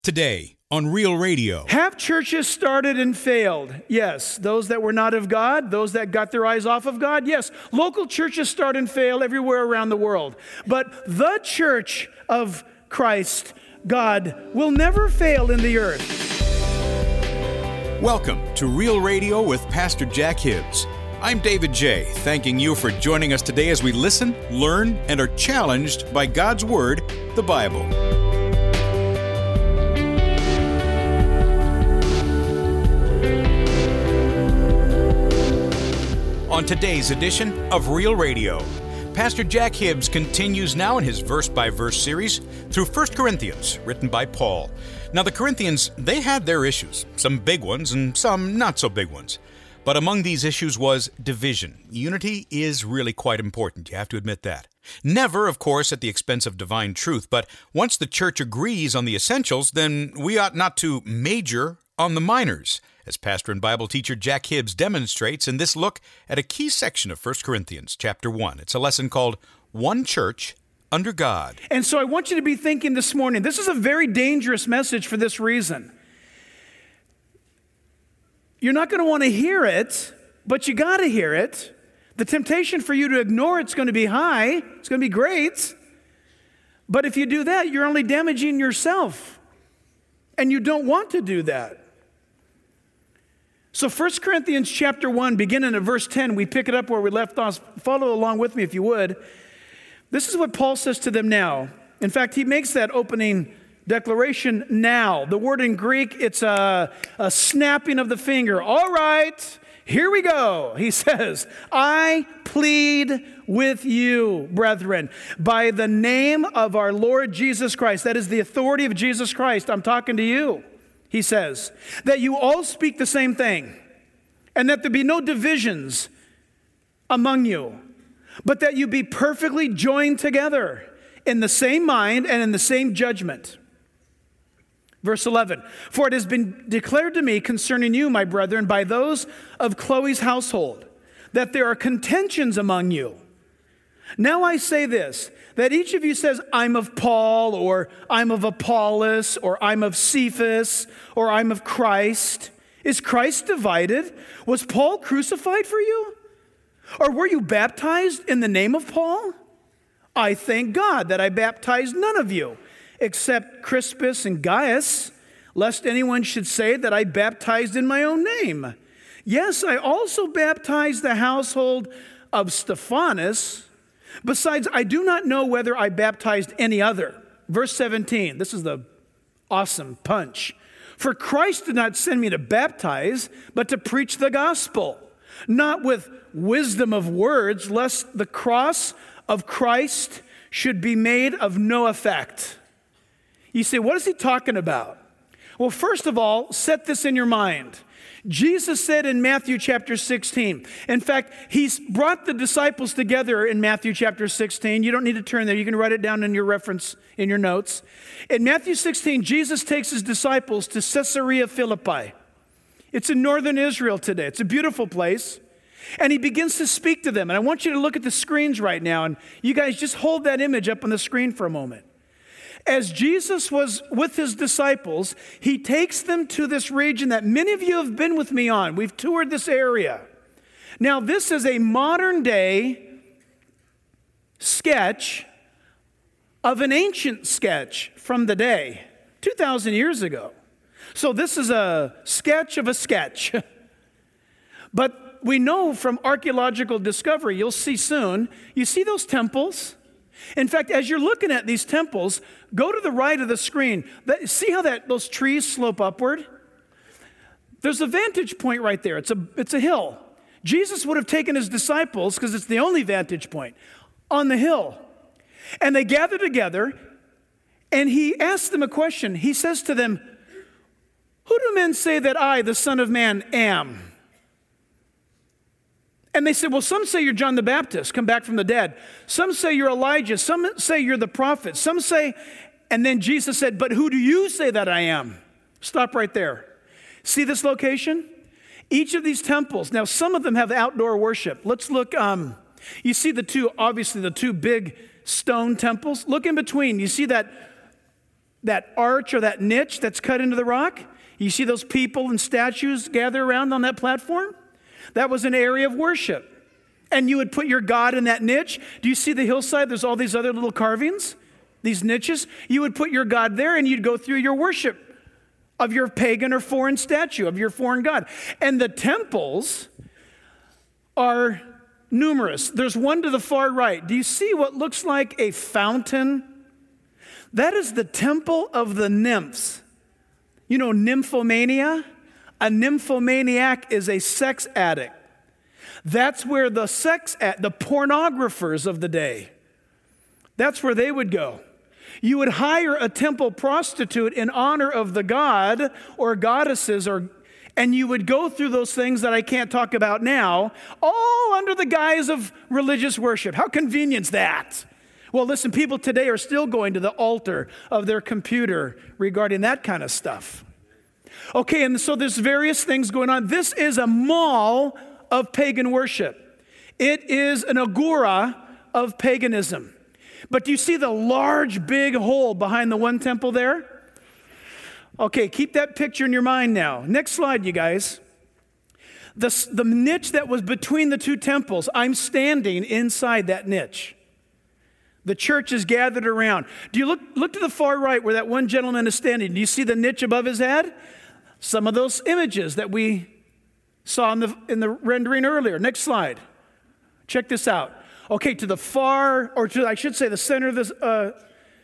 Today on Real Radio. Have churches started and failed? Yes. Those that were not of God, those that got their eyes off of God? Yes. Local churches start and fail everywhere around the world. But the church of Christ, God, will never fail in the earth. Welcome to Real Radio with Pastor Jack Hibbs. I'm David J., thanking you for joining us today as we listen, learn, and are challenged by God's Word, the Bible. On today's edition of Real Radio, Pastor Jack Hibbs continues now in his verse-by-verse series through 1 Corinthians, written by Paul. Now, the Corinthians, they had their issues, some big ones and some not so big ones. But among these issues was division. Unity is really quite important, you have to admit that. Never, of course, at the expense of divine truth, but once the church agrees on the essentials, then we ought not to major on the minors, as pastor and Bible teacher Jack Hibbs demonstrates in this look at a key section of 1 Corinthians chapter 1. It's a lesson called One Church Under God. And so I want you to be thinking this morning, this is a very dangerous message for this reason. You're not going to want to hear it, but you got to hear it. The temptation for you to ignore it's going to be high. It's going to be great. But if you do that, you're only damaging yourself. And you don't want to do that. So 1 Corinthians chapter 1, beginning at verse 10, we pick it up where we left off. Follow along with me if you would. This is what Paul says to them now. In fact, he makes that opening declaration now. The word in Greek, it's a snapping of the finger. All right, here we go. He says, I plead with you, brethren, by the name of our Lord Jesus Christ. That is the authority of Jesus Christ. I'm talking to you. He says, that you all speak the same thing, and that there be no divisions among you, but that you be perfectly joined together in the same mind and in the same judgment. Verse 11, for it has been declared to me concerning you, my brethren, by those of Chloe's household, that there are contentions among you. Now I say this, that each of you says, I'm of Paul, or I'm of Apollos, or I'm of Cephas, or I'm of Christ. Is Christ divided? Was Paul crucified for you? Or were you baptized in the name of Paul? I thank God that I baptized none of you, except Crispus and Gaius, lest anyone should say that I baptized in my own name. Yes, I also baptized the household of Stephanas. Besides, I do not know whether I baptized any other. Verse 17, this is the awesome punch. For Christ did not send me to baptize, but to preach the gospel, not with wisdom of words, lest the cross of Christ should be made of no effect. You say, what is he talking about? Well, first of all, set this in your mind. Jesus said in Matthew chapter 16, in fact, he's brought the disciples together in Matthew chapter 16. You don't need to turn there. You can write it down in your reference, in your notes. In Matthew 16, Jesus takes his disciples to Caesarea Philippi. It's in northern Israel today. It's a beautiful place. And he begins to speak to them. And I want you to look at the screens right now. And you guys just hold that image up on the screen for a moment. As Jesus was with his disciples, he takes them to this region that many of you have been with me on. We've toured this area. Now, this is a modern day sketch of an ancient sketch from the day, 2,000 years ago. So this is a sketch of a sketch. But we know from archaeological discovery, you'll see soon, you see those temples? In fact, as you're looking at these temples, go to the right of the screen. See how those trees slope upward? There's a vantage point right there. It's a hill. Jesus would have taken his disciples, because it's the only vantage point, on the hill. And they gather together, and he asks them a question. He says to them, who do men say that I, the Son of Man, am? And they said, well, some say you're John the Baptist, come back from the dead. Some say you're Elijah. Some say you're the prophet. Some say, and then Jesus said, but who do you say that I am? Stop right there. See this location? Each of these temples, now some of them have outdoor worship. Let's look, you see the two big stone temples? Look in between. You see that that arch or that niche that's cut into the rock? You see those people and statues gather around on that platform? That was an area of worship. And you would put your God in that niche. Do you see the hillside? There's all these other little carvings, these niches. You would put your God there and you'd go through your worship of your pagan or foreign statue, of your foreign God. And the temples are numerous. There's one to the far right. Do you see what looks like a fountain? That is the temple of the nymphs. You know nymphomania? A nymphomaniac is a sex addict. That's where the pornographers of the day, that's where they would go. You would hire a temple prostitute in honor of the god or goddesses, and you would go through those things that I can't talk about now, all under the guise of religious worship. How convenient is that? Well, listen, people today are still going to the altar of their computer regarding that kind of stuff. Okay, and so there's various things going on. This is a mall of pagan worship. It is an agora of paganism. But do you see the large, big hole behind the one temple there? Okay, keep that picture in your mind now. Next slide, you guys. The niche that was between the two temples, I'm standing inside that niche. The church is gathered around. Do you look to the far right where that one gentleman is standing? Do you see the niche above his head? Some of those images that we saw in the rendering earlier. Next slide. Check this out. Okay, to the far, or to, I should say, the center of the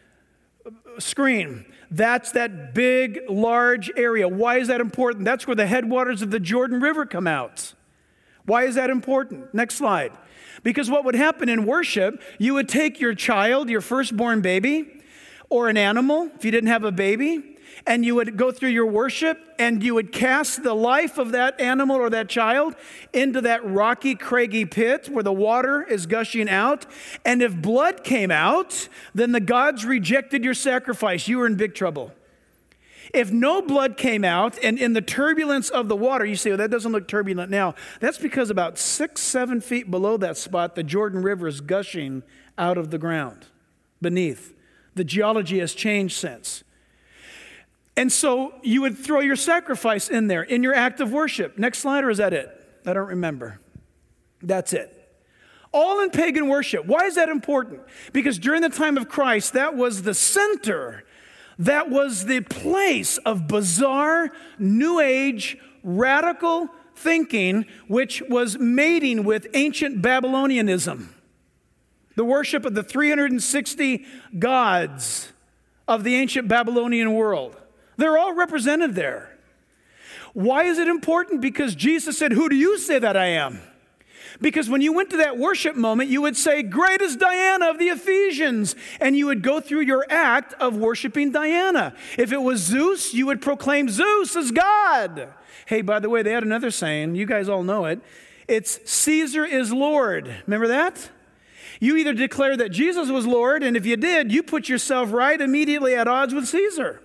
screen. That's that big, large area. Why is that important? That's where the headwaters of the Jordan River come out. Why is that important? Next slide. Because what would happen in worship, you would take your child, your firstborn baby, or an animal, if you didn't have a baby, and you would go through your worship, and you would cast the life of that animal or that child into that rocky, craggy pit where the water is gushing out. And if blood came out, then the gods rejected your sacrifice. You were in big trouble. If no blood came out, and in the turbulence of the water, you say, well, that doesn't look turbulent now. That's because about 6-7 feet below that spot, the Jordan River is gushing out of the ground beneath. The geology has changed since. And so you would throw your sacrifice in there, in your act of worship. Next slide, or is that it? I don't remember. That's it. All in pagan worship. Why is that important? Because during the time of Christ, that was the center. That was the place of bizarre, New Age, radical thinking, which was mating with ancient Babylonianism. The worship of the 360 gods of the ancient Babylonian world. They're all represented there. Why is it important? Because Jesus said, who do you say that I am? Because when you went to that worship moment, you would say, great is Diana of the Ephesians. And you would go through your act of worshiping Diana. If it was Zeus, you would proclaim Zeus as God. Hey, by the way, they had another saying. You guys all know it. It's Caesar is Lord. Remember that? You either declare that Jesus was Lord, and if you did, you put yourself right immediately at odds with Caesar.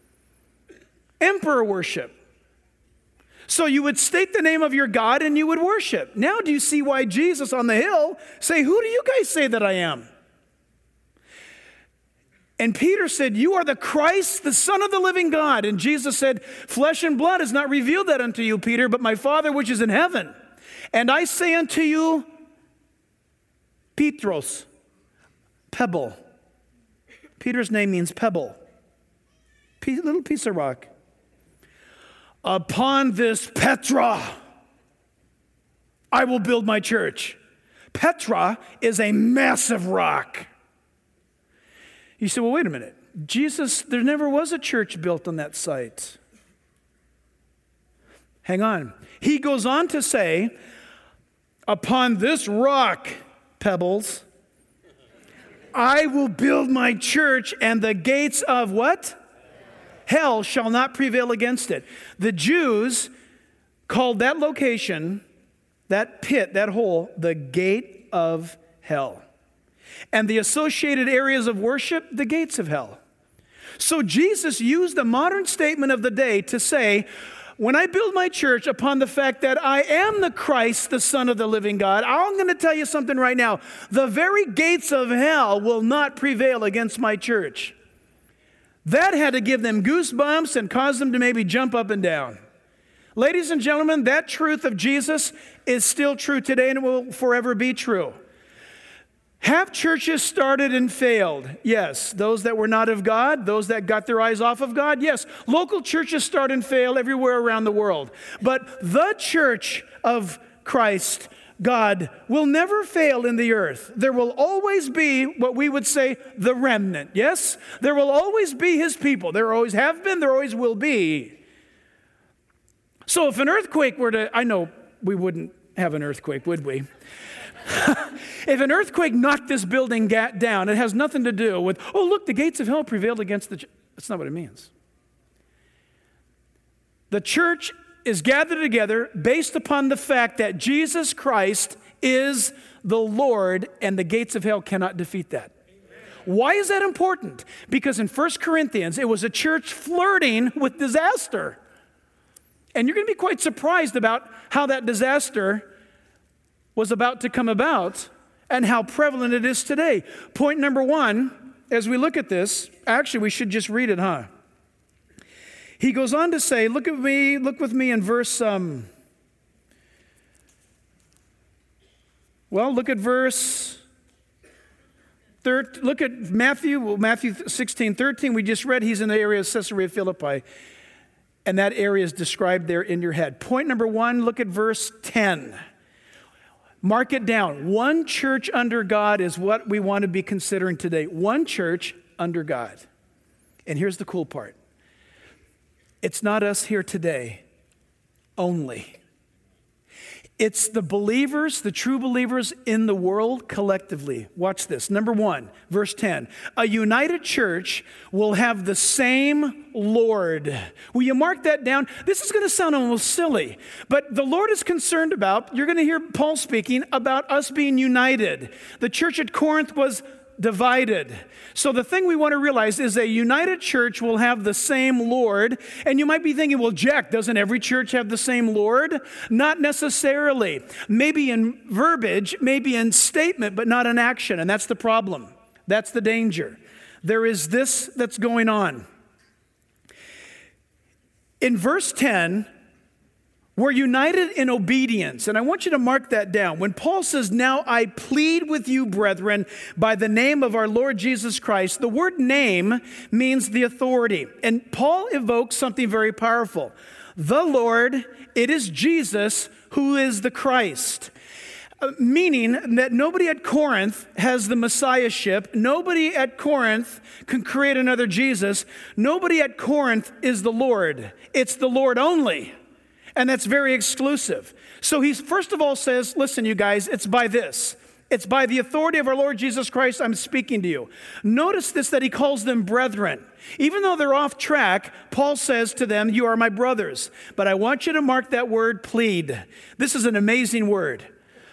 Emperor worship. So you would state the name of your God and you would worship. Now do you see why Jesus on the hill say, who do you guys say that I am? And Peter said, you are the Christ, the Son of the living God. And Jesus said, flesh and blood has not revealed that unto you, Peter, but my Father which is in heaven. And I say unto you, Petros, pebble. Peter's name means pebble. Little piece of rock. Upon this Petra, I will build my church. Petra is a massive rock. You say, well, wait a minute. Jesus, there never was a church built on that site. Hang on. He goes on to say, upon this rock, Pebbles, I will build my church, and the gates of what? Hell shall not prevail against it. The Jews called that location, that pit, that hole, the gate of hell. And the associated areas of worship, the gates of hell. So Jesus used the modern statement of the day to say, when I build my church upon the fact that I am the Christ, the Son of the living God, I'm going to tell you something right now. The very gates of hell will not prevail against my church. That had to give them goosebumps and cause them to maybe jump up and down. Ladies and gentlemen, that truth of Jesus is still true today and it will forever be true. Have churches started and failed? Yes. Those that were not of God, those that got their eyes off of God? Yes. Local churches start and fail everywhere around the world. But the church of Christ, God, will never fail in the earth. There will always be what we would say the remnant. Yes? There will always be his people. There always have been, there always will be. So if an earthquake were to, I know we wouldn't have an earthquake, would we? If an earthquake knocked this building down, it has nothing to do with, oh, look, the gates of hell prevailed against the church. That's not what it means. The church is gathered together based upon the fact that Jesus Christ is the Lord and the gates of hell cannot defeat that. Why is that important? Because in 1 Corinthians, it was a church flirting with disaster. And you're going to be quite surprised about how that disaster was about to come about and how prevalent it is today. Point number one, as we look at this, actually we should just read it, huh? He goes on to say, look with me in verse, look at verse, look at Matthew 16:13. We just read he's in the area of Caesarea Philippi. And that area is described there in your head. Point number one, look at verse 10. Mark it down. One church under God is what we want to be considering today. One church under God. And here's the cool part. It's not us here today only. It's the believers, the true believers in the world collectively. Watch this. Number one, verse 10. A united church will have the same Lord. Will you mark that down? This is going to sound almost silly, but the Lord is concerned about, you're going to hear Paul speaking about us being united. The church at Corinth was divided. So the thing we want to realize is a united church will have the same Lord. And you might be thinking, well, Jack, doesn't every church have the same Lord? Not necessarily. Maybe in verbiage, maybe in statement, but not in action. And that's the problem. That's the danger. There is this that's going on. In verse 10, we're united in obedience, and I want you to mark that down. When Paul says, now I plead with you, brethren, by the name of our Lord Jesus Christ, the word name means the authority. And Paul evokes something very powerful. The Lord, it is Jesus who is the Christ. Meaning that nobody at Corinth has the messiahship. Nobody at Corinth can create another Jesus. Nobody at Corinth is the Lord. It's the Lord only. And that's very exclusive. So he first of all says, listen, you guys, it's by this. It's by the authority of our Lord Jesus Christ I'm speaking to you. Notice this, that he calls them brethren. Even though they're off track, Paul says to them, you are my brothers. But I want you to mark that word plead. This is an amazing word.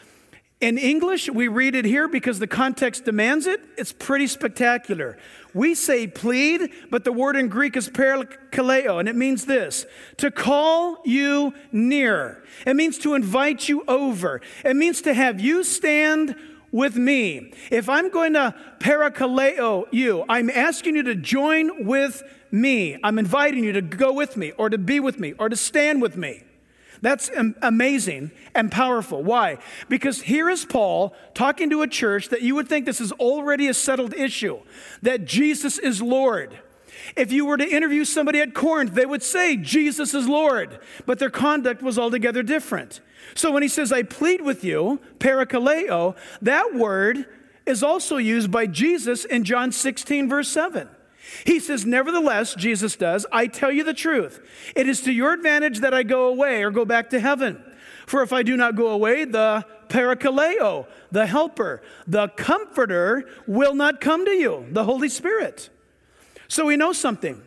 In English, we read it here because the context demands it. It's pretty spectacular. We say plead, but the word in Greek is parakaleo, and it means this: to call you near. It means to invite you over. It means to have you stand with me. If I'm going to parakaleo you, I'm asking you to join with me. I'm inviting you to go with me, or to be with me, or to stand with me. That's amazing and powerful. Why? Because here is Paul talking to a church that you would think this is already a settled issue, that Jesus is Lord. If you were to interview somebody at Corinth, they would say Jesus is Lord, but their conduct was altogether different. So when he says, I plead with you, parakaleo, that word is also used by Jesus in John 16, verse 7. He says, nevertheless, Jesus does, I tell you the truth. It is to your advantage that I go away or go back to heaven. For if I do not go away, the parakaleo, the helper, the comforter will not come to you, the Holy Spirit. So we know something.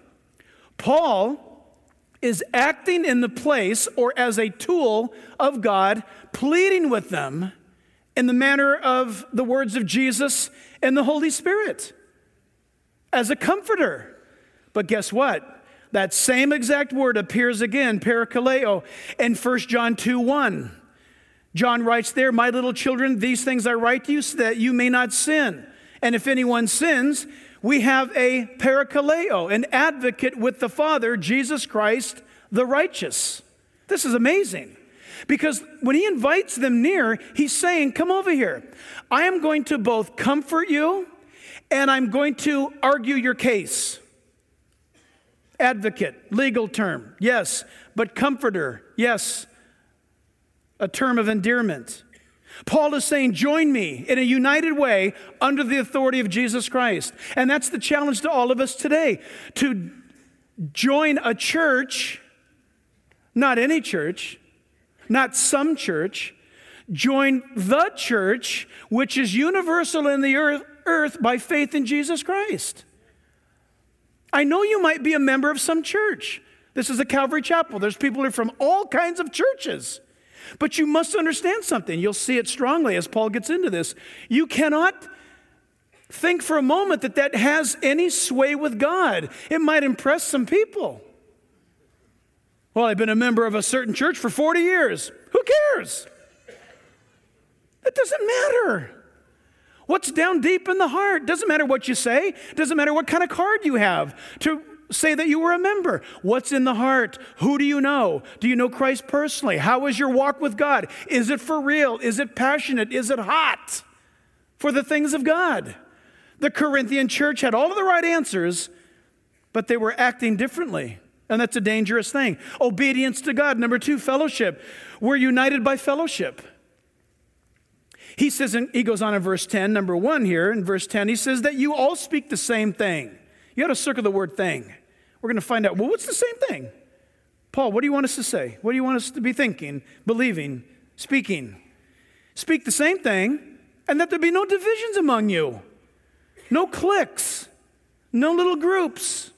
Paul is acting in the place or as a tool of God, pleading with them in the manner of the words of Jesus and the Holy Spirit. As a comforter. But guess what? That same exact word appears again, parakaleo, in 1 John 2:1. John writes there, my little children, these things I write to you so that you may not sin. And if anyone sins, We have a parakaleo, an advocate with the Father, Jesus Christ, the righteous. This is amazing. Because when he invites them near, he's saying, come over here. I am going to both comfort you and I'm going to argue your case. Advocate, legal term, yes. But comforter, yes. A term of endearment. Paul is saying, join me in a united way under the authority of Jesus Christ. And that's the challenge to all of us today. To join a church, not any church, not some church, join the church, which is universal in the earth by faith in Jesus Christ. I know you might be a member of some church. This is a Calvary Chapel. There's people who are from all kinds of churches. But you must understand something. You'll see it strongly as Paul gets into this. You cannot think for a moment that that has any sway with God. It might impress some people. Well, I've been a member of a certain church for 40 years. Who cares? It doesn't matter. What's down deep in the heart? Doesn't matter what you say. Doesn't matter what kind of card you have to say that you were a member. What's in the heart? Who do you know? Do you know Christ personally? How is your walk with God? Is it for real? Is it passionate? Is it hot for the things of God? The Corinthian church had all of the right answers, but they were acting differently. And that's a dangerous thing. Obedience to God. Number 2, fellowship. We're united by fellowship. He says, and he goes on in verse 10, number 1 here, in verse 10, he says that you all speak the same thing. You got to circle the word thing. We're going to find out, well, what's the same thing? Paul, what do you want us to say? What do you want us to be thinking, believing, speaking? Speak the same thing, and that there be no divisions among you. No cliques. No little groups.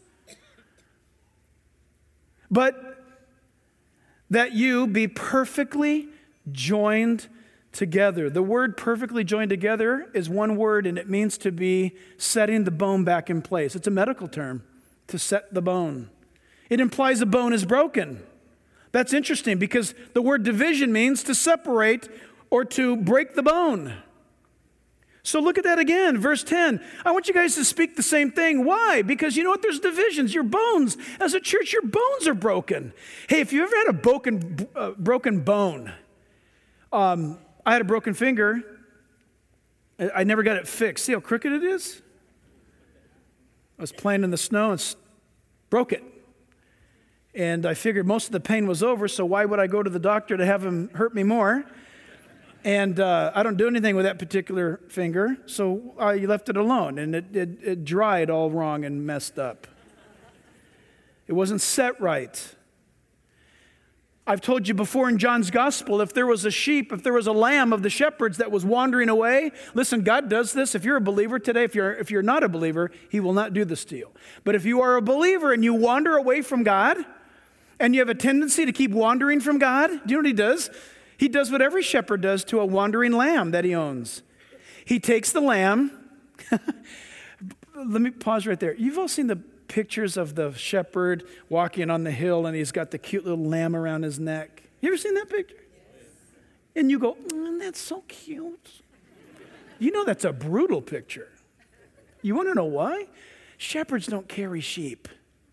But that you be perfectly joined together. The word perfectly joined together is one word, and it means to be setting the bone back in place. It's a medical term, to set the bone. It implies a bone is broken. That's interesting because the word division means to separate or to break the bone. So look at that again, verse 10. I want you guys to speak the same thing. Why? Because you know what? There's divisions. Your bones, as a church, your bones are broken. Hey, if you ever had a broken bone, I had a broken finger. I never got it fixed. See how crooked it is? I was playing in the snow and broke it. And I figured most of the pain was over, so why would I go to the doctor to have him hurt me more? And I don't do anything with that particular finger, so I left it alone. And it dried all wrong and messed up. It wasn't set right. I've told you before in John's gospel, if there was a sheep, if there was a lamb of the shepherds that was wandering away, listen, God does this. If you're a believer today, if you're not a believer, he will not do this to you. But if you are a believer and you wander away from God, and you have a tendency to keep wandering from God, do you know what he does? He does what every shepherd does to a wandering lamb that he owns. He takes the lamb. Let me pause right there. You've all seen the pictures of the shepherd walking on the hill and he's got the cute little lamb around his neck. You ever seen that picture? And you go, that's so cute. You know that's a brutal picture. You want to know why? Shepherds don't carry sheep.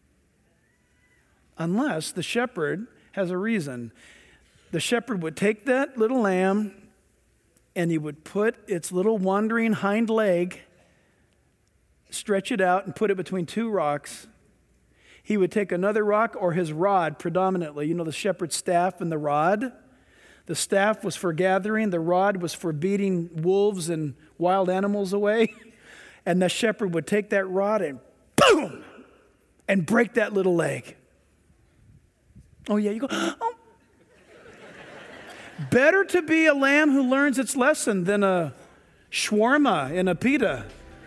Unless the shepherd has a reason. The shepherd would take that little lamb and he would put its little wandering hind leg, stretch it out and put it between two rocks. He would take another rock or his rod predominantly. You know the shepherd's staff and the rod? The staff was for gathering. The rod was for beating wolves and wild animals away. And the shepherd would take that rod and boom! And break that little leg. Oh yeah, you go, oh. Better to be a lamb who learns its lesson than a shawarma in a pita.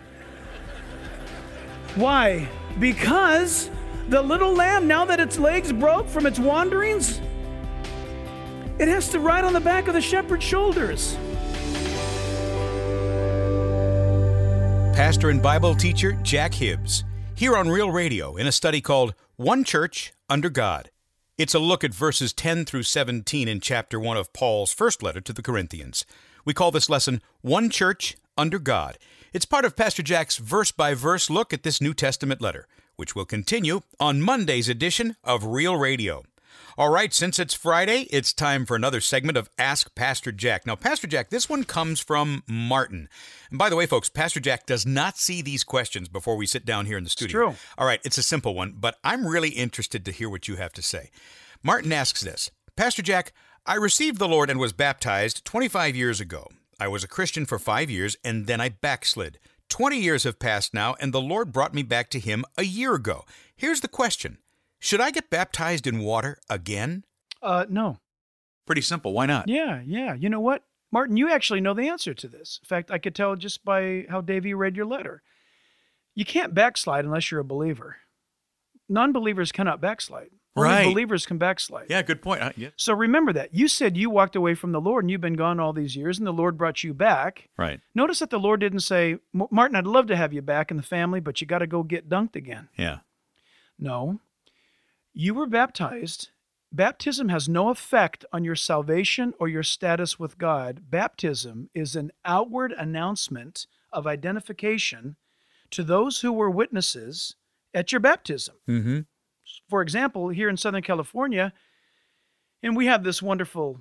Why? Because the little lamb, now that its legs broke from its wanderings, it has to ride on the back of the shepherd's shoulders. Pastor and Bible teacher Jack Hibbs, here on Real Radio in a study called One Church Under God. It's a look at verses 10 through 17 in chapter 1 of Paul's first letter to the Corinthians. We call this lesson One Church Under God. It's part of Pastor Jack's verse-by-verse look at this New Testament letter, which will continue on Monday's edition of Real Radio. All right, since it's Friday, it's time for another segment of Ask Pastor Jack. Now, Pastor Jack, this one comes from Martin. And by the way, folks, Pastor Jack does not see these questions before we sit down here in the studio. It's true. All right, it's a simple one, but I'm really interested to hear what you have to say. Martin asks this, Pastor Jack, I received the Lord and was baptized 25 years ago. I was a Christian for 5 years, and then I backslid. 20 years have passed now, and the Lord brought me back to Him a year ago. Here's the question. Should I get baptized in water again? No. Pretty simple. Why not? Yeah. You know what? Martin, you actually know the answer to this. In fact, I could tell just by how Davey read your letter. You can't backslide unless you're a believer. Non-believers cannot backslide. Right. Only believers can backslide. Yeah, good point. Yeah. So remember that. You said you walked away from the Lord and you've been gone all these years and the Lord brought you back. Right. Notice that the Lord didn't say, Martin, I'd love to have you back in the family, but you got to go get dunked again. Yeah. No. You were baptized. Baptism has no effect on your salvation or your status with God. Baptism is an outward announcement of identification to those who were witnesses at your baptism. Mm-hmm. For example, here in Southern California, and we have this wonderful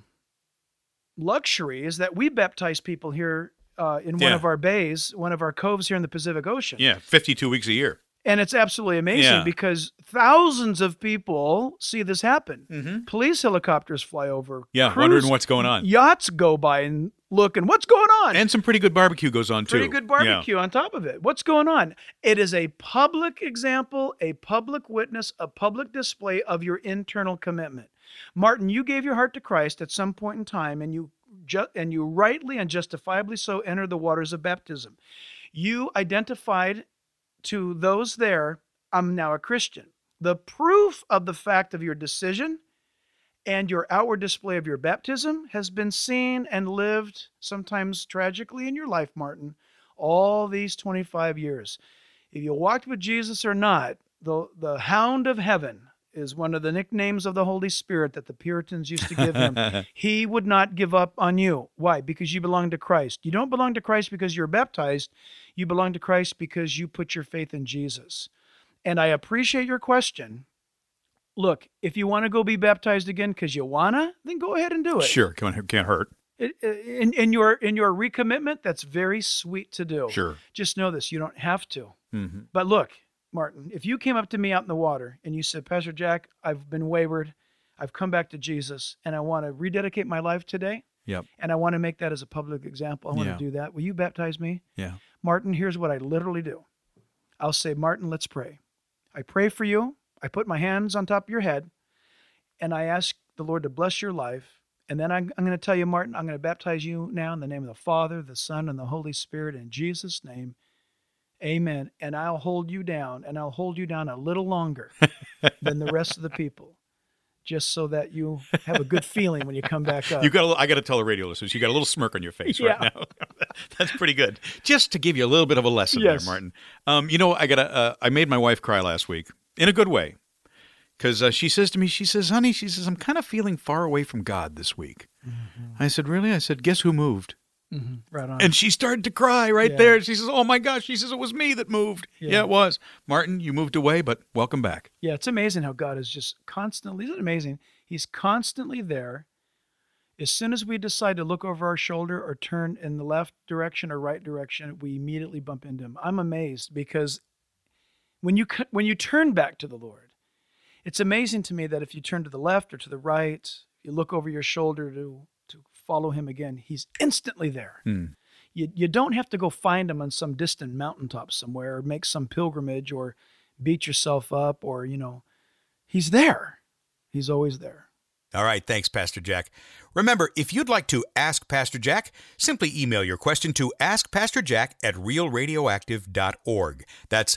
luxury, is that we baptize people here in one of our bays, one of our coves here in the Pacific Ocean. Yeah, 52 weeks a year. And it's absolutely amazing because thousands of people see this happen. Mm-hmm. Police helicopters fly over. Yeah, wondering what's going on. Yachts go by and look, and what's going on? And some pretty good barbecue goes on, too. Pretty good barbecue on top of it. What's going on? It is a public example, a public witness, a public display of your internal commitment. Martin, you gave your heart to Christ at some point in time, and you rightly and justifiably so entered the waters of baptism. You identified to those there, I'm now a Christian. The proof of the fact of your decision and your outward display of your baptism has been seen and lived, sometimes tragically, in your life, Martin, all these 25 years. If you walked with Jesus or not, the Hound of Heaven is one of the nicknames of the Holy Spirit that the Puritans used to give him. He would not give up on you. Why? Because you belong to Christ. You don't belong to Christ because you're baptized. You belong to Christ because you put your faith in Jesus. And I appreciate your question. Look, if you want to go be baptized again because you wanna, then go ahead and do it. Sure, can't hurt. In your recommitment, that's very sweet to do. Sure. Just know this, you don't have to. Mm-hmm. But look, Martin, if you came up to me out in the water and you said, Pastor Jack, I've been wayward, I've come back to Jesus, and I want to rededicate my life today, and I want to make that as a public example, I want to do that. Will you baptize me? Yeah. Martin, here's what I literally do. I'll say, Martin, let's pray. I pray for you. I put my hands on top of your head, and I ask the Lord to bless your life. And then I'm going to tell you, Martin, I'm going to baptize you now in the name of the Father, the Son, and the Holy Spirit, in Jesus' name. Amen. And I'll hold you down, and I'll hold you down a little longer than the rest of the people, just so that you have a good feeling when you come back up. I got to tell the radio listeners, you got a little smirk on your face right now. That's pretty good. Just to give you a little bit of a lesson there, Martin. I made my wife cry last week in a good way, because she says to me, honey, I'm kind of feeling far away from God this week. Mm-hmm. I said, really? I said, guess who moved? Mm-hmm. Right on. And she started to cry there. She says, oh my gosh. She says, it was me that moved. Yeah, it was. Martin, you moved away, but welcome back. Yeah, it's amazing how God is just constantly, isn't it amazing? He's constantly there. As soon as we decide to look over our shoulder or turn in the left direction or right direction, we immediately bump into him. I'm amazed because when you turn back to the Lord, it's amazing to me that if you turn to the left or to the right, you look over your shoulder to follow him again, he's instantly there. You don't have to go find him on some distant mountaintop somewhere or make some pilgrimage or beat yourself up or, he's there. He's always there. All right, thanks, Pastor Jack. Remember, if you'd like to ask Pastor Jack, simply email your question to askpastorjack@realradioactive.org. That's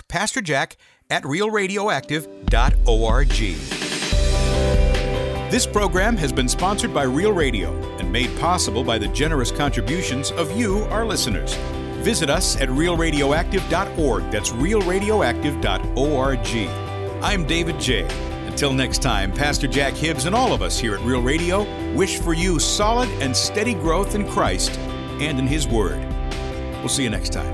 askpastorjack@realradioactive.org. This program has been sponsored by Real Radio and made possible by the generous contributions of you, our listeners. Visit us at realradioactive.org. That's realradioactive.org. I'm David J. Until next time, Pastor Jack Hibbs and all of us here at Real Radio wish for you solid and steady growth in Christ and in His Word. We'll see you next time.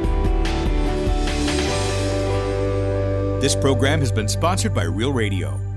This program has been sponsored by Real Radio.